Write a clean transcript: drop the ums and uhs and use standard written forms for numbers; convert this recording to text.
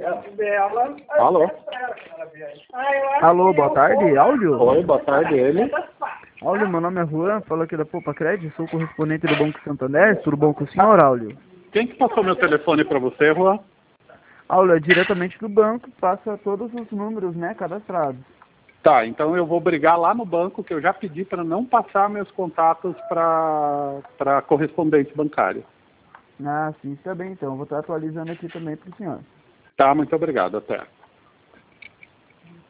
Alô? Alô, boa tarde, Áudio? Oi, boa tarde, ele. Áudio, meu nome é Juan, falo aqui da Poupa Crédito, sou correspondente do Banco Santander, tudo bom com o senhor, Áudio? Quem que passou meu telefone para você, Juan? Áudio, é diretamente do banco, passa todos os números, né, cadastrados. Tá, então eu vou brigar lá no banco, que eu já pedi para não passar meus contatos para correspondente bancário. Ah, sim, está bem então, vou estar atualizando aqui também para o senhor. Tá, muito obrigado, até.